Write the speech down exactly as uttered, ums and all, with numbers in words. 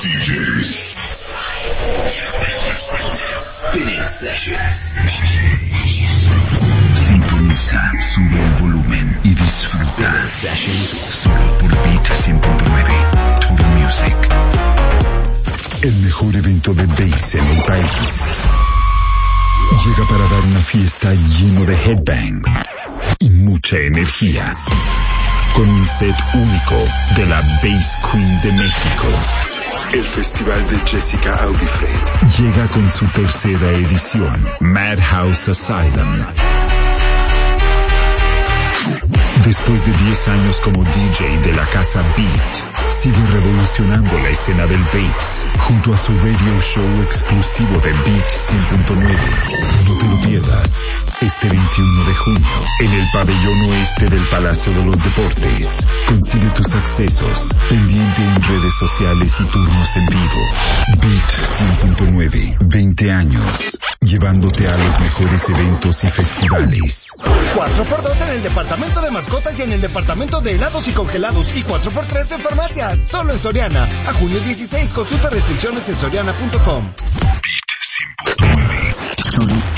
D Js. Spinning Sessions. Sintoniza, sube el volumen y disfruta. Solo por Beat cien punto nueve. Total Music. El mejor evento de bass en el país. Llega para dar una fiesta lleno de headbang y mucha energía. Con un set único de la Bass Queen de México. El Festival de Jessica Audifred llega con su tercera edición, Madhouse Asylum. Después de diez años como D J de la casa Beat, sigue revolucionando la escena del bass junto a su radio show exclusivo de Beat cien punto nueve. No te lo pierdas. Este veintiuno de junio, en el pabellón oeste del Palacio de los Deportes. Consigue tus accesos, pendiente en redes sociales y turnos en vivo. Beat cien punto nueve, veinte años, llevándote a los mejores eventos y festivales. cuatro por dos en el departamento de mascotas y en el departamento de helados y congelados. Y cuatro por tres en farmacias, solo en Soriana. A junio dieciséis, consulta restricciones en soriana punto com. Beat cien punto nueve, solo